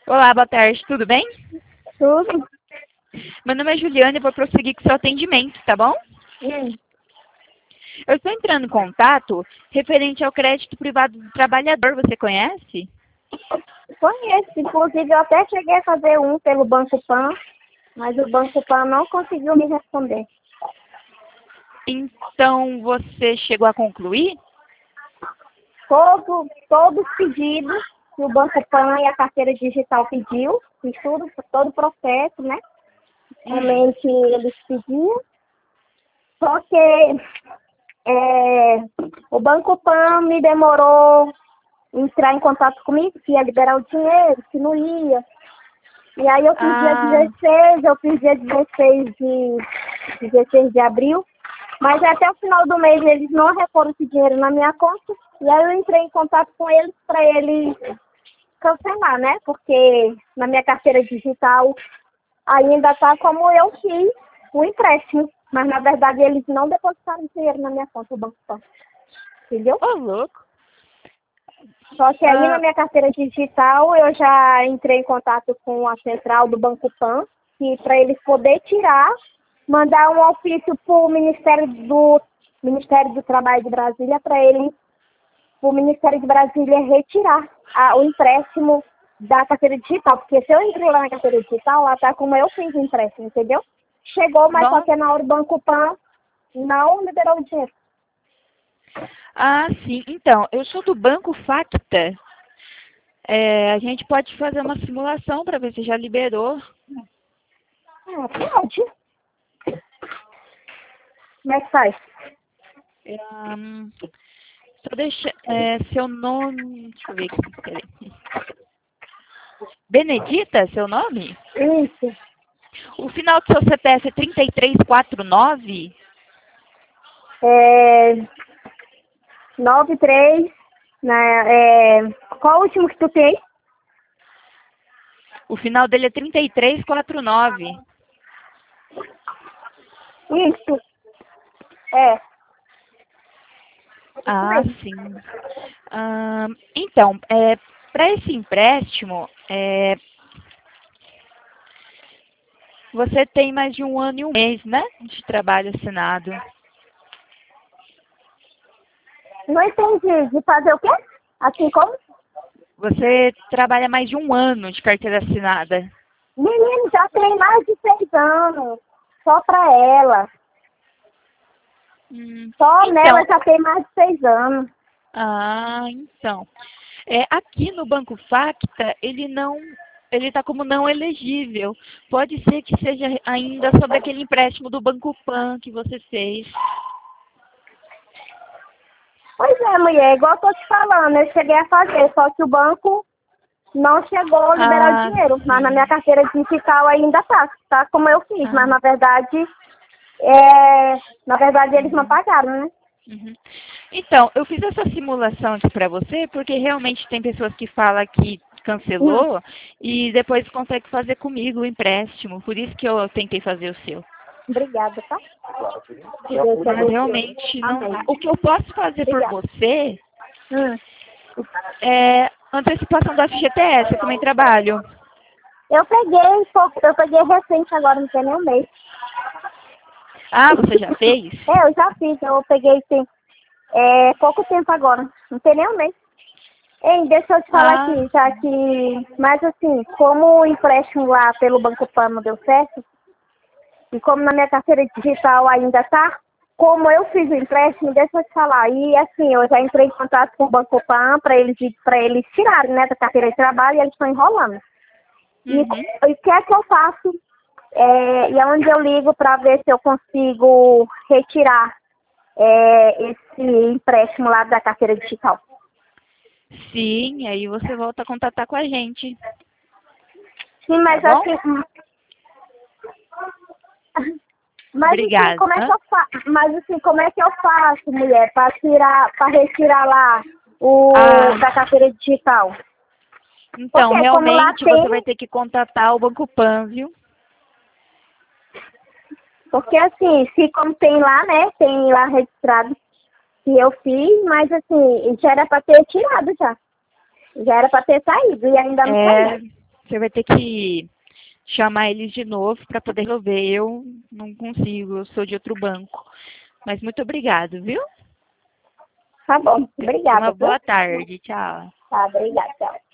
Olá, boa tarde, tudo bem? Tudo? Meu nome é Juliana e vou prosseguir com o seu atendimento, tá bom? Hum. Eu estou entrando em contato referente ao crédito privado do trabalhador, você conhece? Conheço. Inclusive, eu até cheguei a fazer um pelo Banco Pan, mas o Banco Pan não conseguiu me responder. Então, você chegou a concluir? Todos os pedidos que o Banco Pan e a carteira digital pediu, fiz tudo, todo o processo, né? Realmente eles pediam. Só que o Banco Pan me demorou entrar em contato comigo, que ia liberar o dinheiro, que não ia. E aí eu fiz dia 16, eu fiz dia 16 de abril, mas até o final do mês eles não reforam esse dinheiro na minha conta. E aí eu entrei em contato com eles para eles cancelar, né? Porque na minha carteira digital ainda está como eu fiz o empréstimo. Mas na verdade eles não depositaram dinheiro na minha conta, o Banco Pan. Entendeu? Ô, louco. Só que aí na minha carteira digital eu já entrei em contato com a central do Banco Pan, que para eles poderem tirar, mandar um ofício para o Ministério do Trabalho de Brasília, para eles, o Ministério de Brasília retirar o empréstimo da carteira digital. Porque se eu entrei lá na carteira digital, lá está como eu fiz o empréstimo, entendeu? Chegou, mas só que na hora o Banco Pan não liberou o dinheiro. Ah, sim. Então, eu sou do Banco Facta. A gente pode fazer uma simulação para ver se já liberou. Pode. Como é que faz? Só deixa, seu nome, deixa eu ver aqui, peraí. Benedita, seu nome? Isso. O final do seu CPF é 3349? 93, né? Qual o último que tu tem? O final dele é 3349. Isso. Ah, sim. Então, para esse empréstimo, você tem mais de 1 ano e 1 mês, né? De trabalho assinado. Não entendi. De fazer o quê? Assim como? Você trabalha mais de 1 ano de carteira assinada. Menino, já tem mais de 6 anos. Só pra ela. Só nela já tem mais de 6 anos. Ah, então. Aqui no Banco Facta, ele está como não elegível. Pode ser que seja ainda sobre aquele empréstimo do Banco Pan que você fez. Pois é, mulher, igual eu tô te falando, eu cheguei a fazer, só que o banco não chegou a liberar o dinheiro. Mas na minha carteira digital ainda tá como eu fiz, mas na verdade eles não pagaram, né? Uhum. Então, eu fiz essa simulação aqui para você, porque realmente tem pessoas que falam que cancelou e depois consegue fazer comigo o empréstimo. Por isso que eu tentei fazer o seu. Obrigada, tá? Mas realmente não dá. O que eu posso fazer por você é antecipação do FGTS, eu também trabalho. Eu peguei recente agora, não tem nem um mês. Ah, você já fez? Eu já fiz, eu peguei tem pouco tempo agora, não tem nem um mês. Ei, deixa eu te falar aqui, já que... Mas assim, como o empréstimo lá pelo Banco Pan não deu certo, e como na minha carteira digital ainda tá, como eu fiz o empréstimo, deixa eu te falar. E assim, eu já entrei em contato com o Banco Pan para eles tirarem, né, da carteira de trabalho, e eles estão enrolando. E o que é que eu faço? E é onde eu ligo para ver se eu consigo retirar esse empréstimo lá da carteira digital. Sim, aí você volta a contatar com a gente. Sim, mas tá assim... Mas obrigada. Assim, como é que eu faço? Mas assim, como é que eu faço, mulher, para retirar lá da carteira digital? Então, porque, realmente você vai ter que contatar o Banco Pan, viu? Porque assim, se como tem lá, né? Tem lá registrado que eu fiz, mas assim, já era para ter tirado já. Já era para ter saído e ainda não saiu. Você vai ter que chamar eles de novo para poder resolver. Eu não consigo, eu sou de outro banco. Mas muito obrigado, viu? Tá bom, obrigada. Uma boa tarde, tchau. Tá, obrigada, tchau.